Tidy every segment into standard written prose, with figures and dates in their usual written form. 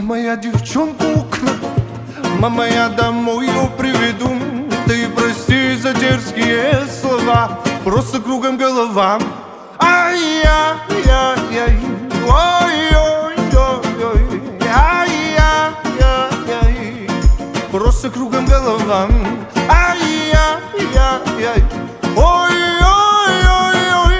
Мама, я девчонку украду, мама, я домой ее приведу. Ты прости за дерзкие слова, просто кругом голова. Ай-яй-яй-яй, ой-ой-ой-ой, ай-яй-яй-яй, просто кругом голова. Ай-яй-яй-яй, ой-ой-ой-ой,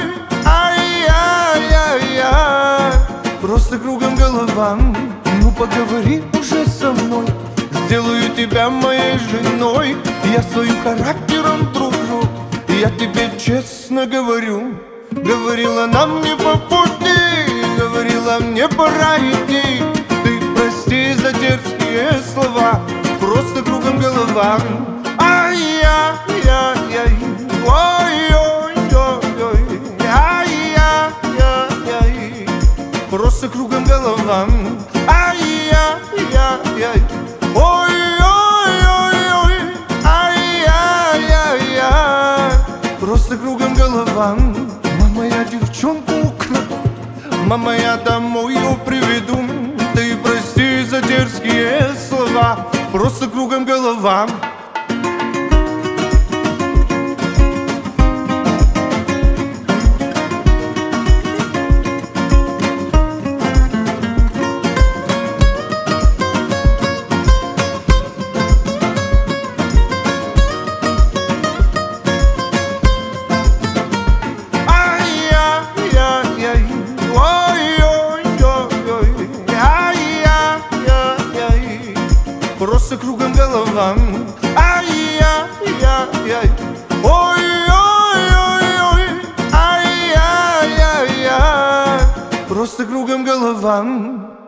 ай-яй-яй-яй, просто кругом голова. Ну поговори уже со мной, сделаю тебя моей женой. Я своим характером дружу, я тебе честно говорю. Говорила нам не по пути, говорила мне пора идти. Ты прости за дерзкие слова, просто кругом голова. Ай-яй-яй-яй, ой-ой-ой-ой, ай-яй-яй-яй, просто кругом голова. Ай-яй-яй-яй, ой-ой-ой-ой, ай-яй-яй-яй, просто кругом голова. Мама, я девчонку украду, мама, я домой ее приведу. Ты прости за дерзкие слова, просто кругом голова. Просто кругом голова. Ай-яй-яй-яй, ой-ой-ой-ой, ай-яй-яй-яй, просто кругом голова.